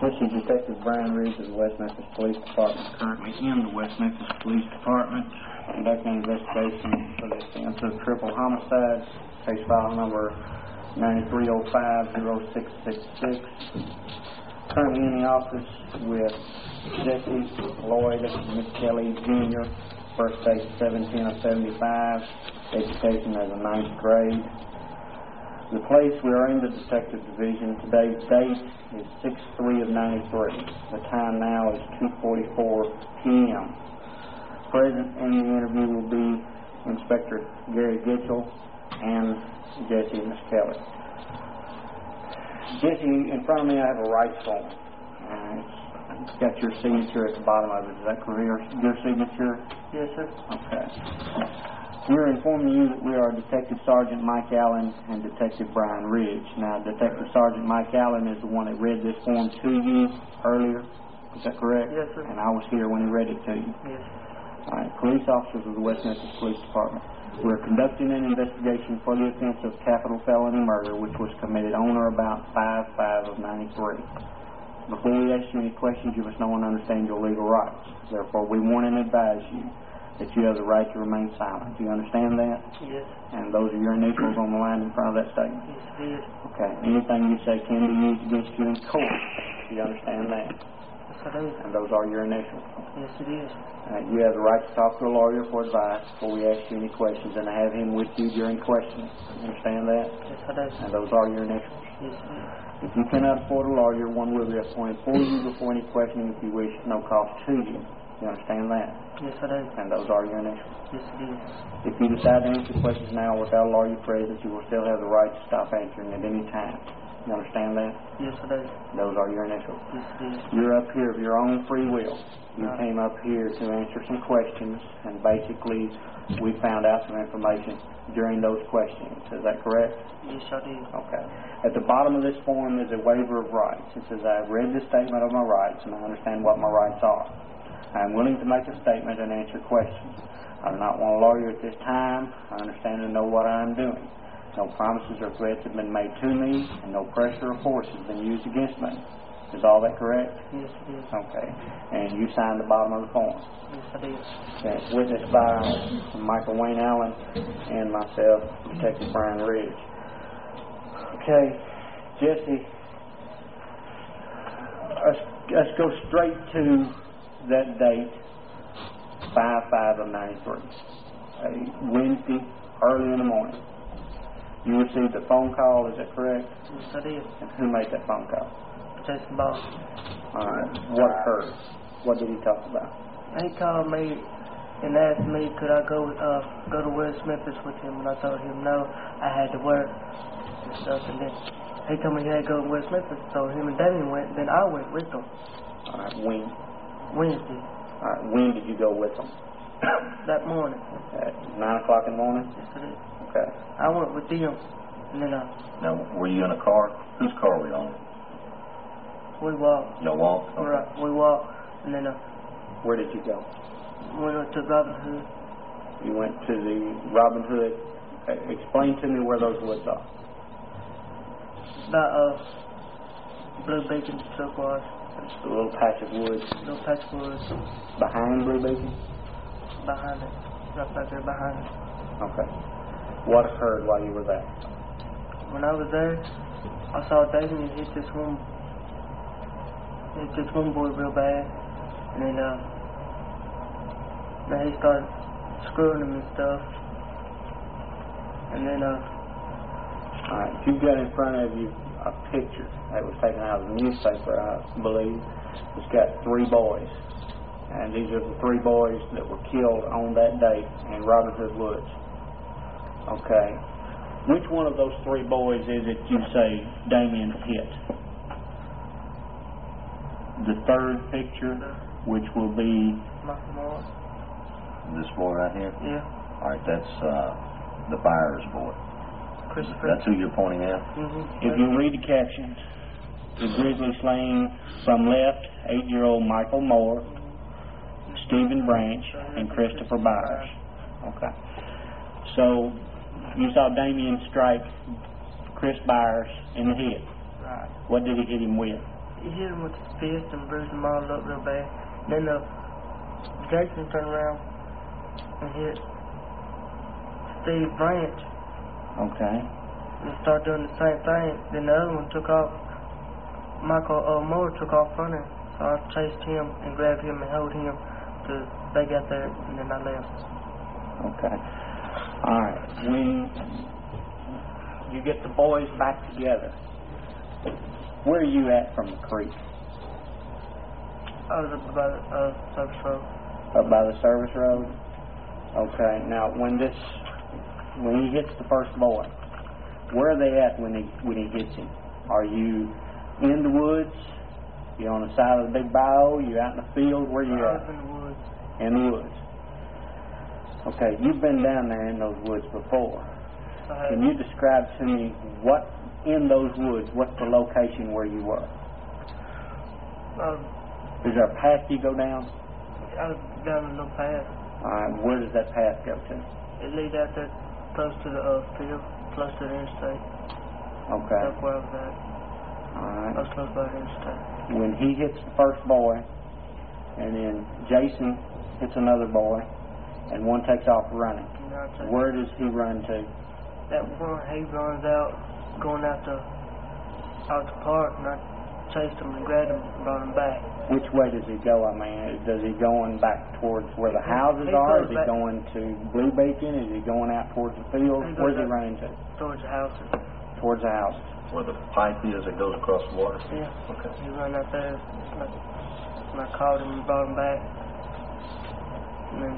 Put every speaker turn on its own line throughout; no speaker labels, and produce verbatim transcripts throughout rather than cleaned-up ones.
This is Detective Brian Ridge of the West Memphis Police Department, currently in the West Memphis Police Department, conducting an investigation for the offense of triple homicide, case file number nine three oh five oh six six six. Currently in the office with Jesse Lloyd McKelly Junior, birth date seven ten of seventy-five, education as a ninth grade. The place we are in the Detective Division. Today's date is six three of ninety-three. The time now is two forty-four p m Present in the interview will be Inspector Gary Gitchell and Jesse McKelly. Jesse, in front of me I have a rights form. Uh, it's got your signature at the bottom of it. Is that correct? Your signature?
Yes, sir.
Okay. We're informing you that we are Detective Sergeant Mike Allen and Detective Brian Ridge. Now, Detective Sergeant Mike Allen is the one that read this form to you earlier. Is that correct?
Yes, sir.
And I was here when he read it to you.
Yes.
All right. Police officers of the West Memphis Police Department. We're conducting an investigation for the offense of capital felony murder, which was committed on or about five five of ninety-three. Before we ask you any questions, you must know and understand your legal rights. Therefore, we warn and advise you that you have the right to remain silent. Do you understand that?
Yes.
And those are your initials on the line in front of that statement?
Yes, it is.
Okay. Anything you say can be used against you in court. Do you understand that?
Yes, I do.
And those are your initials.
Yes, it is.
Uh, you have the right to talk to a lawyer for advice before we ask you any questions and to have him with you during questioning. You understand that?
Yes, I do.
And those are your initials.
Yes, it is.
If you cannot afford a lawyer, one will be appointed for you before any questioning if you wish, no cost to you. You understand that?
Yes, I do.
And those are your initials.
Yes, it is.
If you decide to answer questions now without a lawyer present, you will still have the right to stop answering at any time. You understand that?
Yes, I do.
Those are your initials.
Yes, it is.
You're up here of your own free will. You
Right.
came up here to answer some questions, and basically we found out some information during those questions. Is that correct?
Yes, I do.
Okay. At the bottom of this form is a waiver of rights. It says, I have read the statement of my rights, and I understand what my rights are. I am willing to make a statement and answer questions. I do not want a lawyer at this time. I understand and know what I am doing. No promises or threats have been made to me, and no pressure or force has been used against me. Is all that correct?
Yes, it is.
Okay. And you signed the bottom of the form.
Yes, I do.
Okay. It's witnessed by Michael Wayne Allen and myself, Detective Brian Ridge. Okay. Jesse, let's, let's go straight to that date, five five of ninety-three, a Wednesday, early in the morning. You received a phone call, is that correct?
Yes, I did.
And who made that phone call?
Jason Ball.
All right. What occurred? What did he talk about?
He called me and asked me could I go uh, go to West Memphis with him, and I told him no, I had to work and stuff. And then he told me he had to go to West Memphis, so him and Damien went. Then I went with them.
All right. When?
Wednesday.
All right. When did you go with them?
That morning.
At nine o'clock in the morning.
Yes, I did.
Okay.
I went with them, and then uh,
Now, were you in a car? Whose car were you on?
we walked.
Y'all walked? Okay.
Right, we walked, and then uh,
Where did you go?
went up to Robin Hood.
You went to the Robin Hood. Okay. Explain to me where those woods are.
About uh, Blue Beacon Silk was.
It's a little patch of woods
Little patch of woods
behind Blue Beacon.
behind it. Right back there behind it.
Okay. What occurred while you were there?
When I was there, I saw Damien hit this one, hit this one boy real bad, and then uh, then he started screwing him and stuff, and then uh,
All right. You've got in front of you a picture that was taken out of the newspaper, I believe. It's got three boys, and these are the three boys that were killed on that date in Robin Hood Woods. Okay. Which one of those three boys is it you say Damien hit? The third picture, which will be...
my mom.
This boy right here?
Yeah.
All right, that's uh, the Byers boy.
Christopher.
That's who you're pointing at?
Mm-hmm.
If you read the captions, the grizzly slain from left, eight-year-old Michael Moore, Stephen Branch, and Christopher Byers. Okay. So, you saw Damien strike Chris Byers in the head.
Right.
What did he hit him with?
he hit him with his fist and bruised him all up real bad. Then uh, Jason turned around and hit Steve Branch.
Okay.
And started doing the same thing. Then the other one took off. Michael uh, Moore took off running. So I chased him and grabbed him and held him till they got there, and then I left.
Okay. All right. When you get the boys back together, where are you at from the creek?
I was up by the uh, service road.
Up by the service road? Okay. Now, when this, when he hits the first boy, where are they at when he when he hits him? Are you in the woods? You on the side of the big bayou? You out in the field? Where you
I
at?
was in the woods.
In the woods. Okay. You've been down there in those woods before.
I
Can you describe to me what in those woods? What's the location where you were?
Uh,
Is there a path you go down?
I was down a little path.
All right. Where does that path go to?
It leads out there close to the uh, field, close to the interstate.
Okay.
That's where I was at.
All
I
right.
was close by the interstate.
When he hits the first boy, and then Jason hits another boy, and one takes off running,
And I took
where does he run to?
that one, he runs out, going out the, out the park, and I chased him and grabbed him and brought him back.
Which way does he go? I mean, does he going back towards where the
He-
houses
he
are?
goes
Is he
back-
going to Blue Beacon? Is he going out towards the field?
He goes
Where's he
back-
running to?
Towards the houses.
Towards the houses.
Where the pipe is that goes across the water?
Yeah.
Okay.
He ran out there, and I, and I called him and brought him back. And then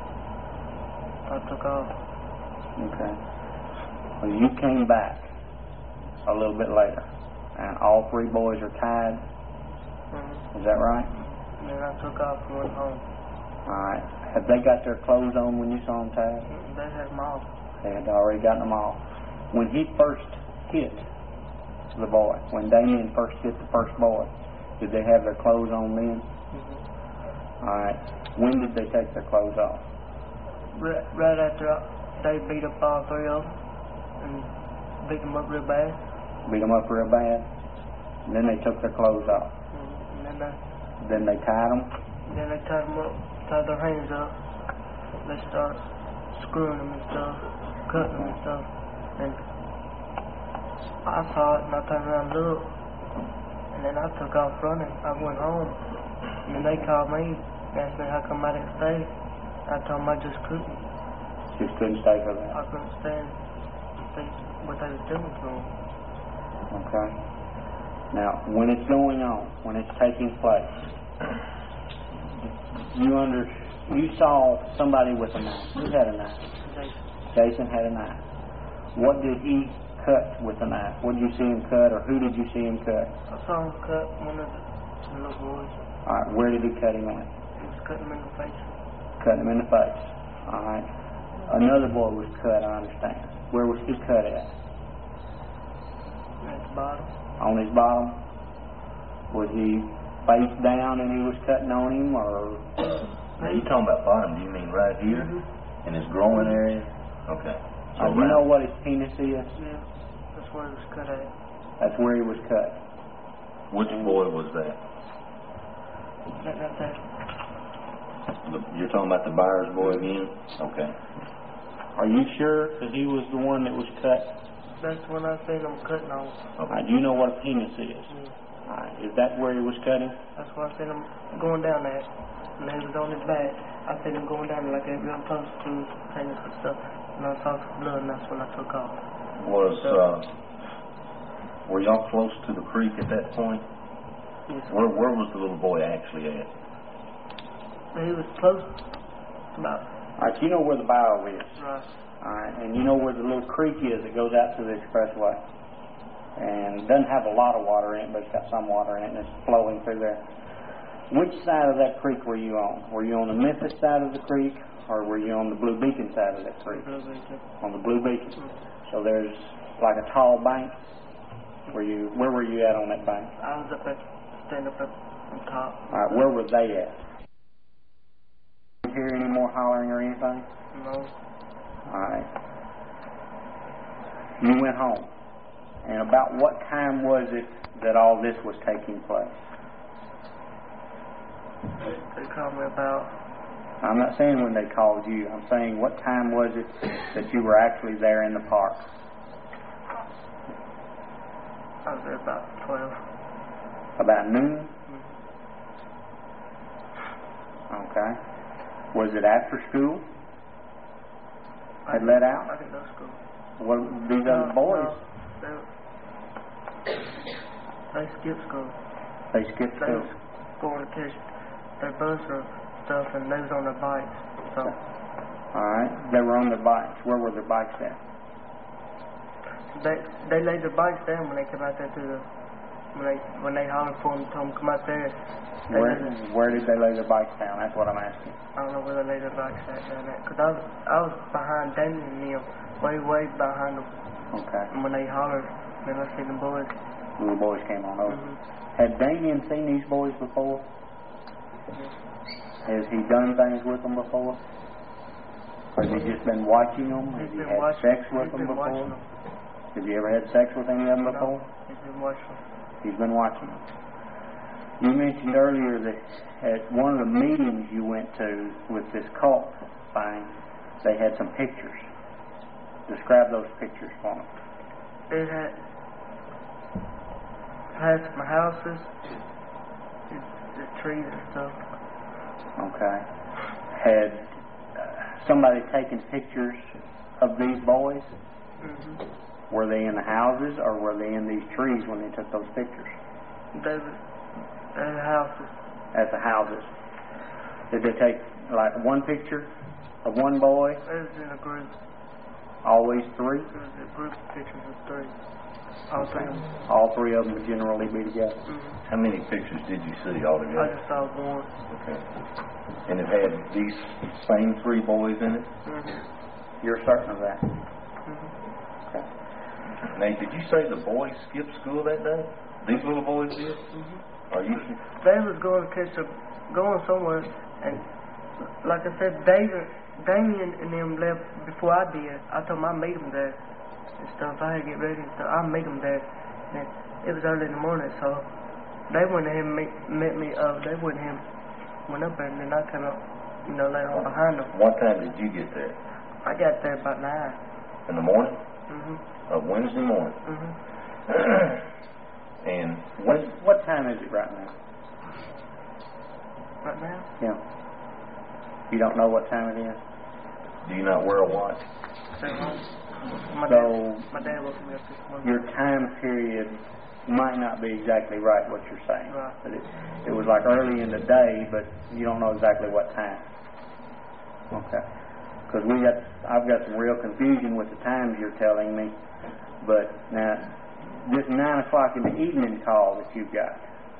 I took off.
Okay. Well, you came back a little bit later, and all three boys are tied.
Mm-hmm.
Is that right?
And then I took off and went home.
All right. Have they got their clothes on when you saw them tied?
And they had them off.
They had already gotten them off. When he first hit the boy, when Damien first hit the first boy, did they have their clothes on then?
Mm-hmm.
All right. When did they take their clothes off?
Right, right after I, they beat up all three of them and beat them up real bad.
Beat them up real bad. And then they took their clothes off.
Mm-hmm. And then they,
Then they tied them.
then they tied them up, tied their hands up. They started screwing them and stuff, cutting them and stuff. And I saw it and I turned around and looked. And then I took off running. I went home. And then they called me, asked me how come I didn't stay. I told them I just couldn't.
Just couldn't stay for that.
I couldn't stand see what they was doing to them.
Okay. Now, when it's going on, when it's taking place, you under you saw somebody with a knife. Who had a knife?
They,
Jason had a knife. What did he cut with the knife? What did you see him cut, or who did you see him cut?
I saw him cut one of the, the little boys.
All right. Where did he cut him at?
He was cutting him in the face.
Cutting him in the face. All right. Another boy was cut. I understand. Where was he cut at?
At the bottom.
On his bottom? Was he face down and he was cutting on him, or?
Now, you talking about bottom, do you mean right here?
Mm-hmm.
In his growing area? Okay.
Uh, you know what his penis is?
Yeah, that's where he was cut at.
That's where he was cut.
Which boy was that?
That, that, that.
The, you're talking about the Byers boy again? Okay.
Are you sure that he was the one that was cut?
That's when I seen him cutting on.
All right, do you know what a penis is?
Yeah.
All right, is that where he was cutting?
That's when I seen him going down there. And he was on his back. I seen him going down there like that real close to his penis and stuff. And I saw some blood, and that's when I took off.
Was, uh, were y'all close to the creek at that point?
Yes,
Where, where was the little boy actually at?
he was close. About
All right, you know where the bayou is.
right.
All right, and you know where the little creek is that goes out to the expressway. And it doesn't have a lot of water in it, but it's got some water in it, and it's flowing through there. Which side of that creek were you on? Were you on the Memphis side of the creek, or were you on the Blue Beacon side of that creek?
Blue Beacon.
On the Blue Beacon.
Mm.
So there's like a tall bank. Were you? Where were you at on that bank?
I was up at, stand up at the top.
All right, where were they at? Did you hear any more hollering or anything?
No.
All right. You went home. And about what time was it that all this was taking place?
They called me about,
I'm not saying when they called you. I'm saying what time was it that you were actually there in the park?
I was there about twelve.
About noon?
Mm-hmm.
Okay. Was it after school? Had
I-
let out?
I didn't go to school.
What, these other
No,
boys?
no, they, they skipped school.
They skipped
They
school.
was going to catch their bus or stuff, and they was on their bikes. So
Alright. They were on their bikes. Where were their bikes at?
they they laid their bikes down when they came out there to the when they when they hollered for them, told them to come out there. They
Where,
laid their-
where did they lay their bikes down? That's what I'm asking.
I don't know where they laid their bikes at down there, cause I was I was behind Damien and them, way way behind them.
Okay.
And when they hollered, then I seen the boys.
The boys came on over.
Mm-hmm.
Had Damien seen these boys before? Has he done things with them before? Or has he just been watching them? Has
He's
he
been
had
watching.
sex with
He's
them
been watching
before?
them.
Have you ever had sex with any of them before?
No, he's been watching them.
He's been watching them. You mentioned earlier that at one of the meetings you went to with this cult thing, they had some pictures. Describe those pictures for me.
It had had some houses, the, the trees and stuff.
Okay. Had uh, somebody taken pictures of these boys?
Mm-hmm.
Were they in the houses or were they in these trees when they took those pictures?
They was at the houses.
At the houses. Did they take like one picture of one boy?
It was in a group.
Always three?
It was a group of pictures of three. All three of them.
All three of them would generally be together.
Mm-hmm.
How many pictures did you see
I
altogether?
just saw one.
Okay. And it had these same three boys in it?
Mm-hmm.
You're certain of that?
Mm-hmm.
Okay.
Now, did you say the boys skipped school that day? These little boys did?
Mm-hmm.
Are you sure?
They was going to catch a, going somewhere, and like I said, David, Damien and them left before I did. I told them I'd meet them there and stuff. I had to get ready and stuff. I'd meet them there. And it was early in the morning, so they went ahead and meet, met me up. They went ahead and went up there, and then I came up, you know, later on behind them.
What time did you get there?
I got there about nine.
In the morning?
Mm-hmm.
Of Wednesday morning?
Mm-hmm.
And
What,
when,
what time is it right now?
Right now?
Yeah. You don't know what time it is?
do you not wear a watch?
Stay home. My
So,
dad, my dad woke me up this morning.
your time period might not be exactly right what you're saying.
Right.
But it, it was like early in the day, but you don't know exactly what time. Okay. Because we got, I've got some real confusion with the times you're telling me. But now, this nine o'clock in the evening call that you've got,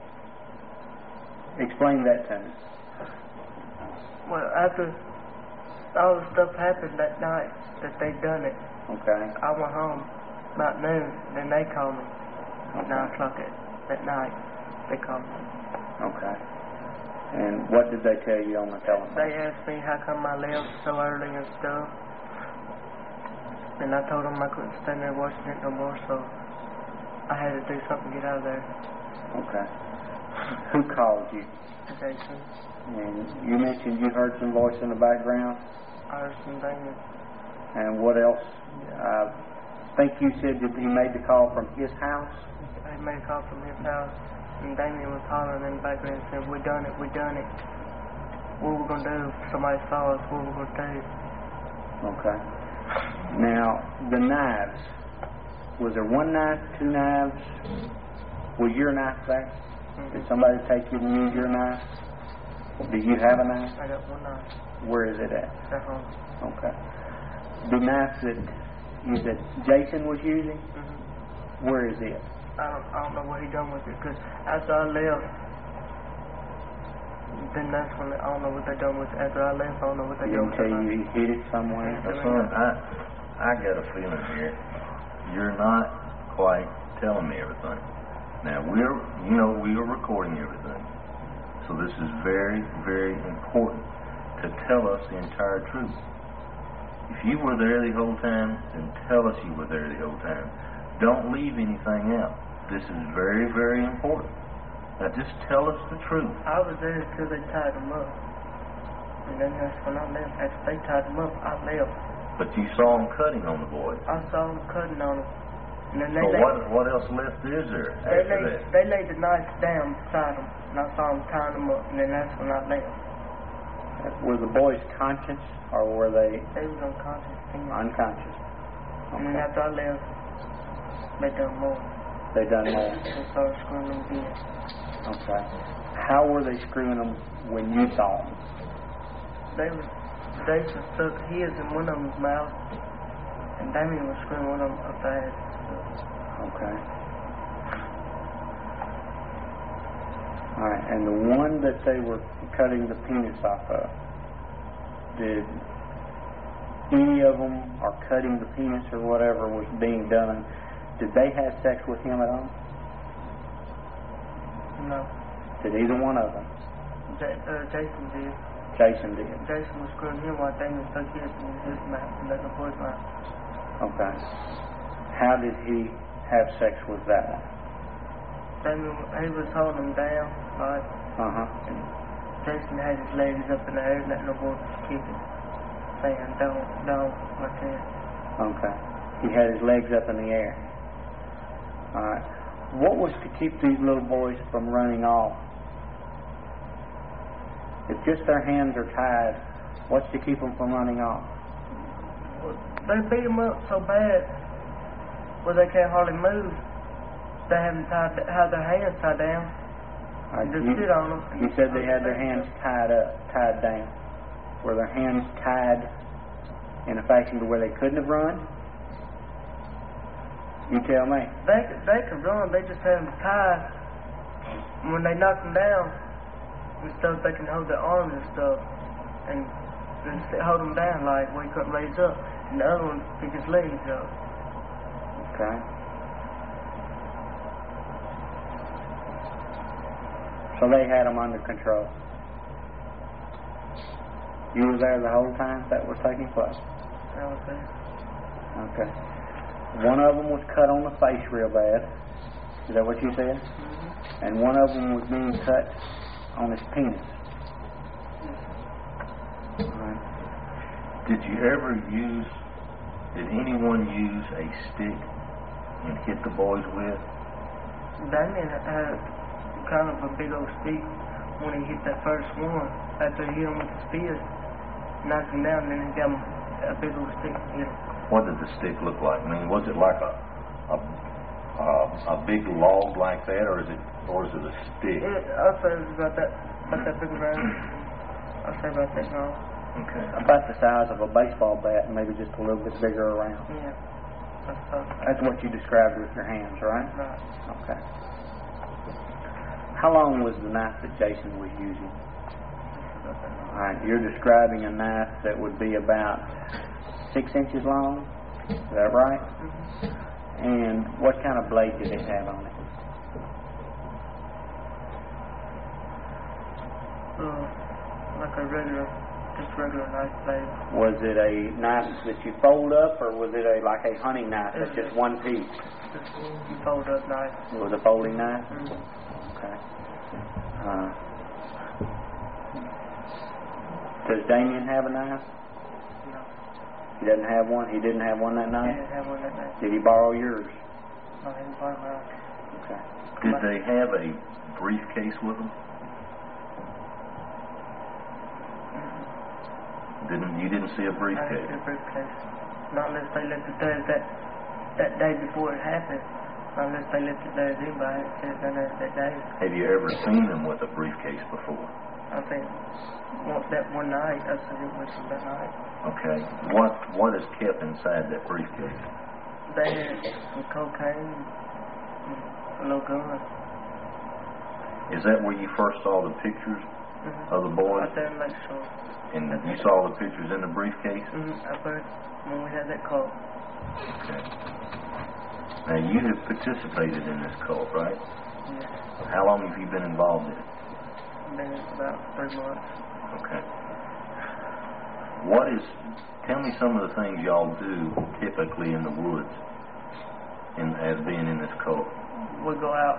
explain that to me.
Well, after all the stuff happened that night that they done it,
Okay.
I went home about noon. Then they called me at nine o'clock at, at night. They called me.
Okay. And what did they tell you on the telephone?
They asked me how come I left so early and stuff. And I told them I couldn't stand there watching it no more, so I had to do something to get out of there.
Okay. Who called you?
Jason,
And you mentioned you heard some voice in the background.
I heard some things.
And what else? I think you said that he made the call from his house.
They made a call from his house, and Damien was hollering in the background and said, "We done it, we done it. What we gonna do if somebody saw us? What we gonna do?"
Okay. Now, the knives. Was there one knife, two knives? Was your knife there?
Mm-hmm.
Did somebody take you to use your knife? Do you have a knife?
I got one knife
Where is it at?
at home.
Okay. The knife that you said Jason was using,
Mm-hmm.
where is it?
I don't, I don't know what he done with it, because after I left, then that's when I don't know what they done with it. After I left, I don't know what they
He
done
didn't
with
tell
it.
you he hid it somewhere?
Now, son, I, I got a feeling here. You're not quite telling me everything. Now, we're, you know, we are recording everything. So this is very, very important to tell us the entire truth. If you were there the whole time, then tell us you were there the whole time. Don't leave anything out. This is very, very important. Now just tell us the truth.
I was there until they tied him up. And then that's when I left. After they tied him up, I left.
But you saw him cutting on the boy.
I saw him cutting on him. And then they
So
laid,
what, what else left is there
they
after
laid,
that?
they laid the knife down beside him. And I saw him tying him up. And then that's when I left.
Were the boys conscious, or were they
They was unconscious. Then.
unconscious?
And then
Okay.
after I left, they done more.
They done more.
They started screwing them again.
Okay. How were they screwing them when you saw them?
They was, Jason stuck his in one of them's mouth. And Damien was screwing one of them up the ass.
Okay. All right, and the one that they were cutting the penis off of, did any of them, or cutting the penis or whatever was being done, did they have sex with him at all?
No.
Did either one of them?
J- uh, Jason did.
Jason did.
Jason was screwing him while Damien stuck his in his mouth and let the boy's mouth.
Okay. How did he have sex with that one?
Damien, he was holding him down, right?
Uh-huh.
And Jason had his legs up in the air, letting the boy just kick it, saying, don't, don't, like that.
Okay. He had his legs up in the air. All right. What was to keep these little boys from running off? If just their hands are tied, what's to keep them from running off?
Well, they beat him up so bad where they can't hardly move. They haven't tied, had their hands tied down.
All right,
Just
you,
sit on them.
you said they had their hands tied up, tied down. Were their hands tied in a fashion to where they couldn't have run? You tell me.
They could, they could run, they just had them tied. When they knocked them down and stuff, they can hold their arms and stuff and, and sit- hold them down like where he couldn't raise up. And the other one pick his legs up.
Okay. So they had them under control. You were there the whole time that was taking place?
That was it.
Okay. One of them was cut on the face real bad. Is that what you said?
Mm-hmm.
And one of them was being cut on his penis. All right.
Did you ever use, did anyone use a stick and hit the boys with?
Damien had kind of a big old stick when he hit that first one. After he hit him with the spear, knocked him down, and then he got him a big old stick to hit him.
What did the stick look like? I mean, was it like a a, a, a big log like that, or is it or is it a stick?
It, I'll say it was about that, about that big around. I'll say about that long.
Okay.
About the size of a baseball bat, maybe just a little bit bigger around.
Yeah. That's about
That's what you described with your hands, right?
right.
Okay. How long was the knife that Jason was using?
About that long.
All right, you're describing a knife that would be about six inches long. Is that right?
Mm-hmm.
And what kind of blade did it have on it?
Uh, like a regular, just regular knife blade.
Was it a knife that you fold up, or was it a like a hunting knife that's just one piece?
Just you fold up knife.
It was a folding knife?
Mm-hmm.
Okay. Uh, does Damien have a knife?
No.
He doesn't have one? He didn't have one that
He
night?
didn't have one that night.
Did he borrow yours?
No, he didn't borrow mine.
Okay.
Did they have a briefcase with them? Didn't you didn't see a
I didn't
briefcase?
see a briefcase. Not unless they left it there that that day before it happened. Not unless they left it there then, but I hadn't seen it down there that day.
Have you ever seen them with a briefcase before?
I think once that one night, I said it was from that night.
Okay. What what is kept inside that briefcase?
They had some cocaine, and a little gun.
Is that where you first saw the pictures
Mm-hmm.
of the boys?
Out there in Lakeshore.
And you saw the pictures in the briefcase?
Mm-hmm. I heard when we had that call.
Okay. Now you have participated in this cult, right?
Yeah.
How long have you been involved in it?
Been about three months.
Okay. What is, tell me some of the things y'all do typically in the woods. in, as being in this cult?
We go out,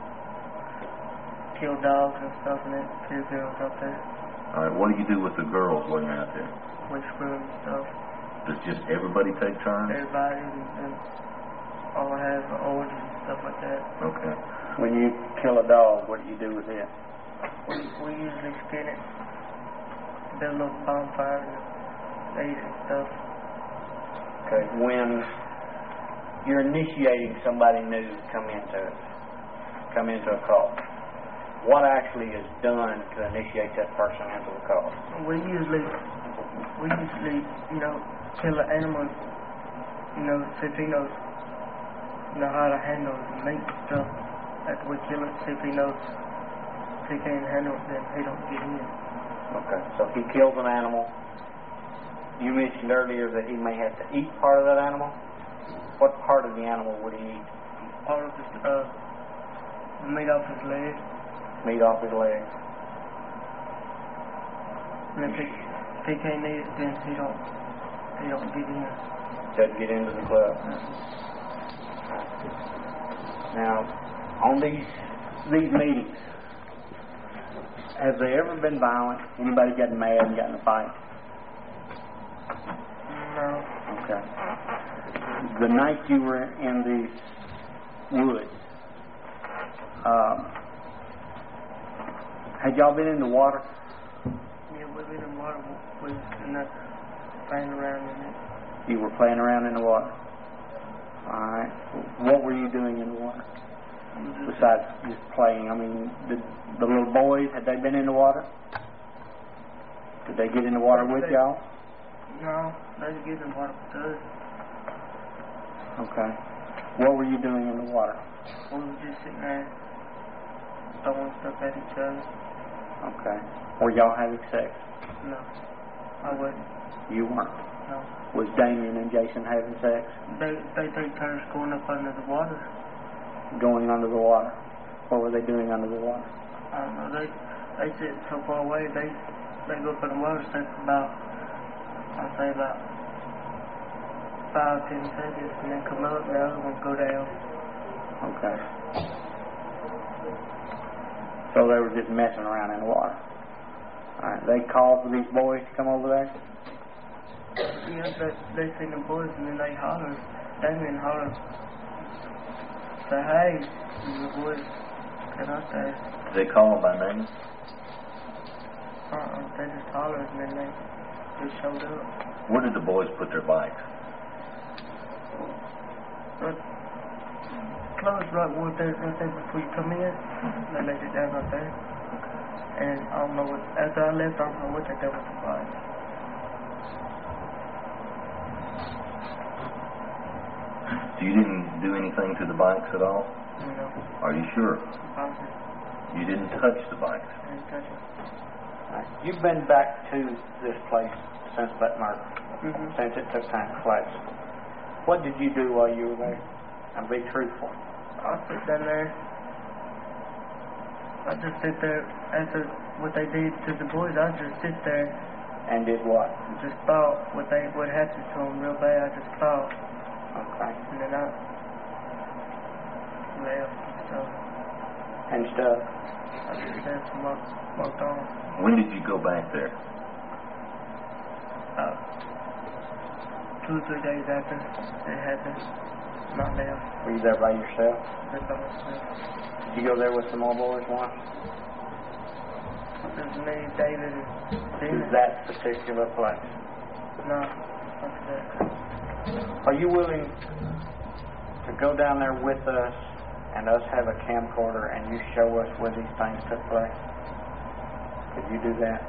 kill dogs and stuff, and then kill girls up there.
All right, what do you do with the girls when you're out there?
We screw and stuff.
Does just everybody take turns?
Everybody, and, and all I have are orders and stuff like that.
Okay.
When you kill a dog, what do you do with it?
We, we usually skin it, build a little bonfire, and eat it and stuff.
Okay. When you're initiating somebody new to come into it, come into a cult, what actually is done to initiate that person into the cult?
We usually, we usually, you know, kill an animal, you know, see if he knows, you know, how to handle the meat and stuff. After we kill it, see if he knows, if he can't handle it, then he don't get in.
Okay. So if he kills an animal, you mentioned earlier that he may have to eat part of that animal. What part of the animal would he eat?
Part of his, uh, the meat off his leg.
Meat off his leg.
And if he, if he can't eat it, then he don't, he don't get in.
Doesn't get into the club. Now, on these these meetings, have they ever been violent? Anybody gotten mad and gotten in a fight?
No.
Okay. The night you were in the woods, um, had y'all been in the water?
Yeah, we've been in water. We've been uh, playing around in it.
You were playing around in the water. All right. What were you doing in the water besides just playing? I mean, the, the little boys, had they been in the water? Did they get in the water with y'all?
No, they just get in the water with us.
Okay. What were you doing in the water?
We were just sitting there throwing stuff at each other.
Okay. Were y'all having sex?
No, I wouldn't.
You weren't.
No.
Was Damien and Jason having sex?
They they take turns going up under the water.
Going under the water? What were they doing under the water?
I don't know. They they sit so far away. They they go up in the water, stay for about I'd say about five ten seconds, and then come up. And the other ones go down.
Okay. So they were just messing around in the water. All right. They called for these boys to come over there?
Yeah, they, they seen the boys, and then they hollered. Damien hollered, say, hey, and the boys got out there.
Did they call them by name?
Uh-uh, they just hollered, and then they just showed up.
Where did the boys put their bikes?
But close right where they, right there before you come in. They laid it down right there. And I don't know what, after I left, I don't know what they did with the bike.
So you didn't do anything to the bikes at all?
You know,
Are you sure?
positive.
You didn't touch the bikes?
And touch it.
All right. You've been back to this place since that murder,
Mm-hmm.
since it took time to place. What did you do while you were there? And be truthful.
I sit down there. I just sit there after what they did to the boys. I just sit there
And did what?
and just thought what they what happened to them real bad. I just thought,
Okay.
and then I left and stuff.
And stuff.
I just left and walked, walked on.
When did you go back there?
About two or three days after it happened, not left.
Were you there by yourself?
Lived by myself.
Did you go there with some more boys once?
There's me, David, and
To
Dina.
that particular place?
No, after that.
Are you willing to go down there with us and us have a camcorder and you show us where these things took place? Could you do that?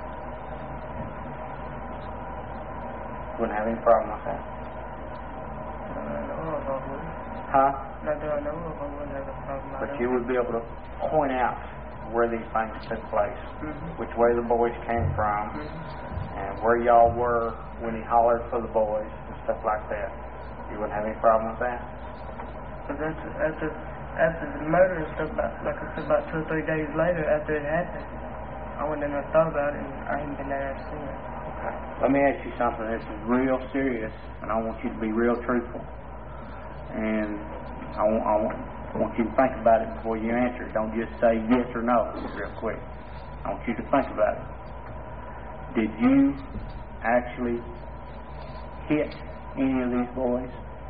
Wouldn't have any problem with that.
Not that I know of, I wouldn't.
Huh?
Not that I know of, I wouldn't have a problem.
But you would be able to point out where these things took place,
Mm-hmm.
which way the boys came from,
Mm-hmm.
and where y'all were when he hollered for the boys and stuff like that. You wouldn't have any problem with that?
But after, after, after the murder and stuff, about, like I said, about two or three days later after it happened, I went in and thought about it, and I ain't been there since.
Okay. Let me ask you something. This is real serious, and I want you to be real truthful. And I want, I want, I want you to think about it before you answer. Don't just say yes or no real quick. I want you to think about it. Did you actually hit any of these boys?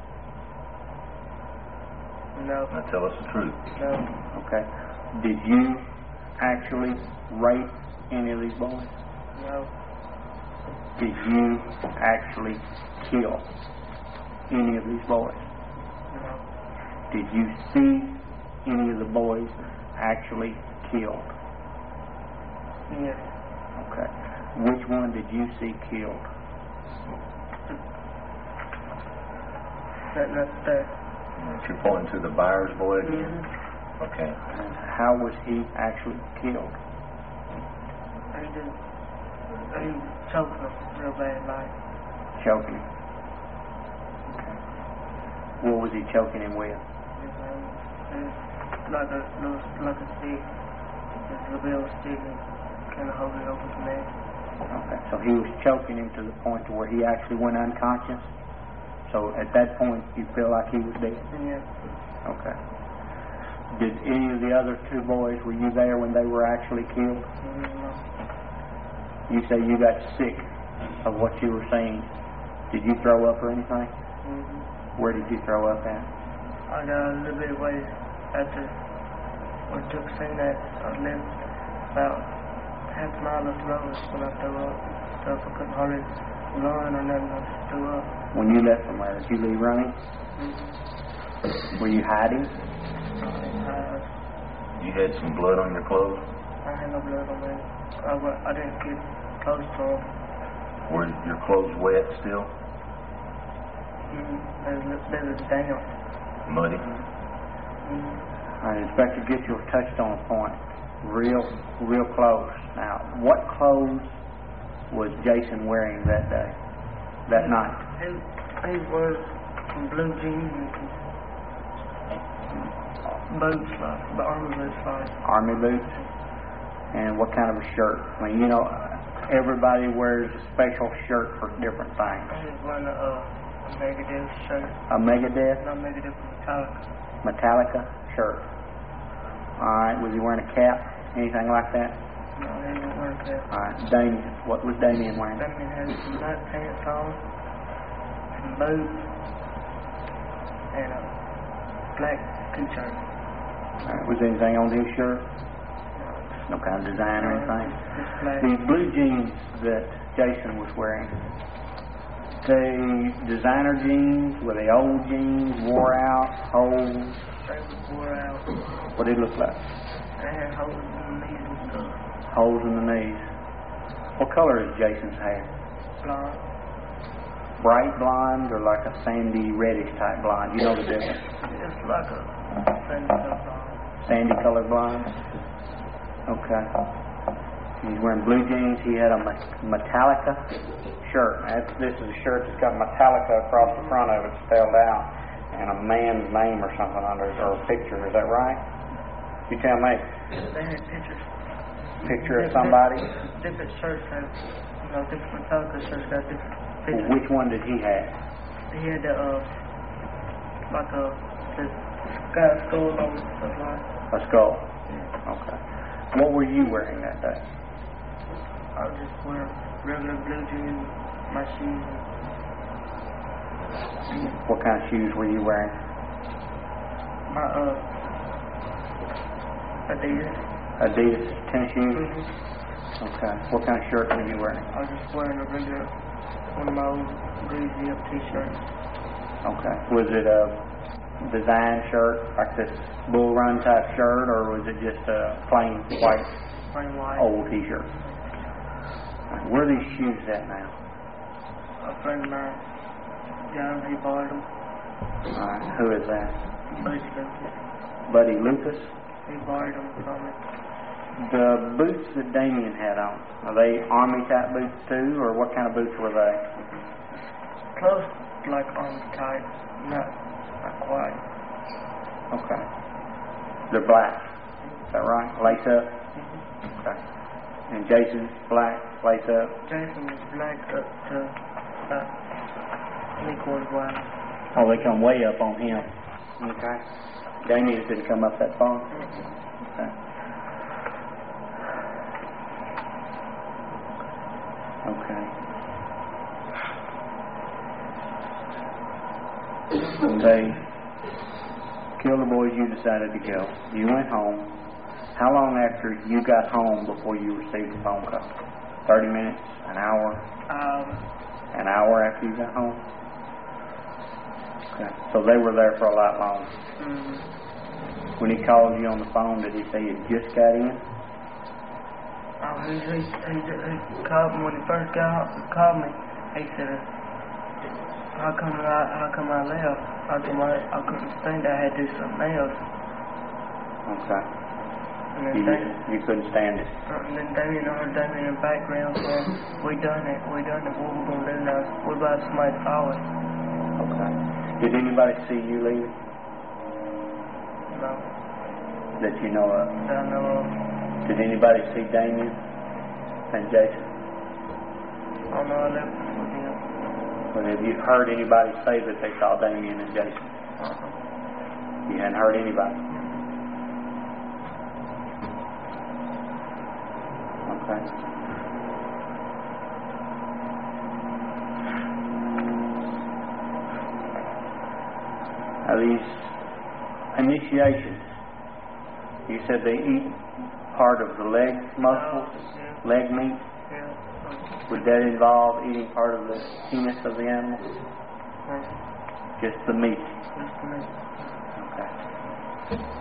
No.
Now tell us the truth.
No.
Okay. Did you actually rape any of these boys?
No.
Did you actually kill any of these boys?
No.
Did you see any of the boys actually killed?
Yes.
Okay. Which one did you see killed?
That, that's that.
You're pointing to the Byers boy again?
Mm-hmm.
Okay.
And how was he actually killed?
He just, he choked him real bad, like.
Choking him. Okay. What was he choking him with?
It's like a little, like a stick. It's a little stick and kind of hold it over his neck.
Okay. So he was choking him to the point to where he actually went unconscious. So at that point, you feel like he was dead.
Yeah.
Okay. Did any of the other two boys, were you there when they were actually killed?
Mm-hmm.
You say you got sick of what you were seeing. Did you throw up or anything?
Mm-hmm.
Where did you throw up at?
I got a little bit away after we took seen that. I lived about half a mile up the road when I threw up. So I couldn't hardly run or nothing. I just threw up.
When you left from there, did you leave running?
Mm-hmm.
Were you hiding?
Uh,
You had some blood on your clothes?
I had no blood on me. I, wa- I didn't get close to him.
Were your clothes wet still?
Mm-hmm. They was, they was damp.
Muddy?
Mm-hmm.
All right, Inspector Gitchell touched on a point. Real, real close. Now, what clothes was Jason wearing that day, that night?
He, he wore some blue jeans and some boots, like, the army boots, like.
Army boots? And what kind of a shirt? I mean, you know, everybody wears a special shirt for different things.
He was wearing a, uh, a Megadeth shirt.
A Megadeth,
Not Megadeth, Metallica.
Metallica shirt. All right, was he wearing a cap? Anything like that?
No, he didn't wear a cap.
All right, Damien. What was Damien wearing?
Damien had some black pants on, some boots, and a black t-shirt.
All right, was anything on his shirt? No kind of design or anything?
Just black.
These blue jeans that Jason was wearing, they designer jeans? Were they old jeans, wore out, holes?
They was wore out.
What did it look like?
They had holes in the knees and stuff.
Holes in the knees. What color is Jason's hair?
Blonde.
Bright blonde or like a sandy reddish type blonde? You know the difference?
It's like a sandy color blonde.
Sandy colored blonde? Okay. He's wearing blue jeans. He had a Metallica shirt. That's, this is a shirt that's got Metallica across the front of it spelled out and a man's name or something under it, or a picture. Is that right? You tell me.
They had pictures.
Picture of somebody?
Different shirts have, you know, different Metallica shirts got different
Well,
pictures.
which one did he have?
He had the, uh, like a, the sky skull on it, stuff like.
A skull. Okay. What were you wearing that day?
I was just wearing regular blue jeans, my shoes.
What kind of shoes were you wearing?
My, uh, Adidas.
Adidas tennis shoes?
Mm-hmm.
Okay. What kind of shirt were you wearing?
I was just wearing a regular, one of my old greasy up t-shirts.
Okay. Was it a design shirt, like this bull run type shirt, or was it just a plain white
Plain white.
old t-shirt? Where are these shoes at now?
A friend of mine, John, he bought them.
Alright, who is that?
Buddy Lucas.
Buddy Lucas?
He borrowed them from me.
The boots that Damien had on, are they army type boots too, or what kind of boots were they?
Close to like army type, not, not quite.
Okay. They're black. Is that right? Lace up?
Mm-hmm.
Okay. And Jason's black, lace up?
Jason was black up to about three quarters wide.
Oh, they come way up on him. Okay. Damien didn't come up that far? Okay. Okay. When they killed the boys, you decided to go. You went home. How long after you got home before you received the phone call? Thirty minutes? An hour?
Um,
An hour after you got home? Okay. So they were there for a lot longer.
mm,
When he called you on the phone, did he say you just got in?
oh, he, he, he, he called me when he first got called me. He said, "How come I, how come I left? How come I, I couldn't stand? I had to do something else."
Okay.
And then
You,
Damien,
you couldn't stand it.
uh, and then Damien, I heard Damien in the background saying, "We done it. We done it. What we gonna do now? What about somebody to follow us?"
Okay. Did anybody see you leave
No,
that you know of?
that I know of.
Did anybody see Damien and Jason?
I don't know. I left with him.
But have you heard anybody say that they saw Damien and Jason?
Uh-uh.
You hadn't heard anybody? Okay. Now these initiations, you said they eat part of the leg muscles,
Yeah.
leg meat.
Yeah.
Would that involve eating part of the penis of the animal?
Uh,
Just the meat?
just to me.
Okay.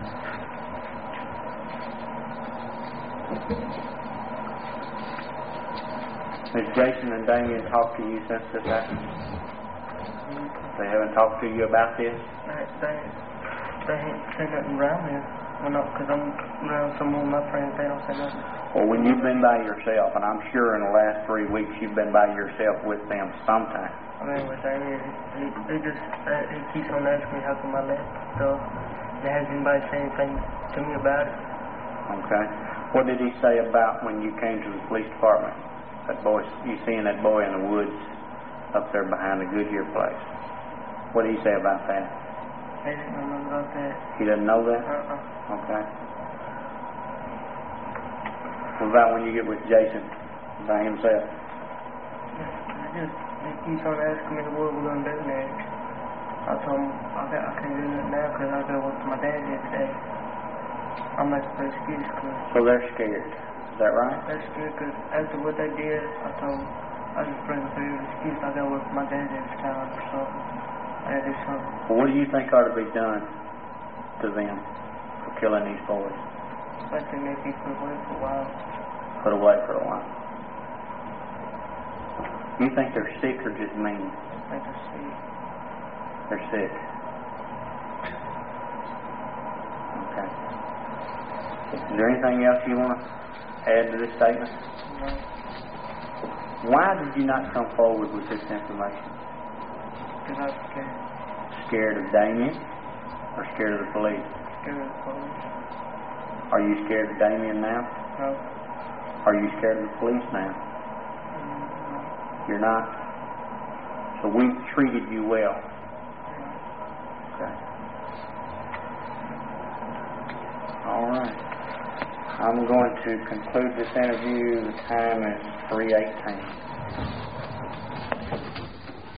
Has Jason and Damien talked to you since this happened? They haven't talked to you about this?
They, they, they ain't say nothing around here. Well, not because I'm around some of my friends. They don't say nothing.
Well, when you've been by yourself, and I'm sure in the last three weeks you've been by yourself with them sometime.
I mean, with Damien, he, he just uh, he keeps on asking me how come I left stuff. There hasn't anybody said anything to me about it.
Okay. What did he say about when you came to the police department? That boy, you seen that boy in the woods up there behind the Goodyear place. What did he say about that?
He didn't know nothing about that.
He doesn't know that?
Uh-uh.
Okay. What about when you get with Jason by himself?
I just, he keeps on asking me what we're going to do next. I told him I, got, I can't do nothing now because I go work for my dad every day. I'm making an excuse because
So they're scared. Is that right?
that's good because after what they did, I told him I just bring up an excuse. I go work for my dad every time or something. I had to do something.
Well, what do you think ought to be done to them for killing these boys?
I think they keep put away for a while.
Put away for a while. You think they're sick or just mean?
I think they're sick.
They're sick. Okay. Is there anything else you want to add to this statement?
You know,
Why did you not come forward with this information?
because I was scared.
Scared of Damien or scared of the police?
Scared of the police.
Are you scared of Damien now?
No.
Are you scared of the police now?
Mm, no.
You're not? So we treated you well.
No.
Okay. All right. I'm going to conclude this interview. The time is three eighteen.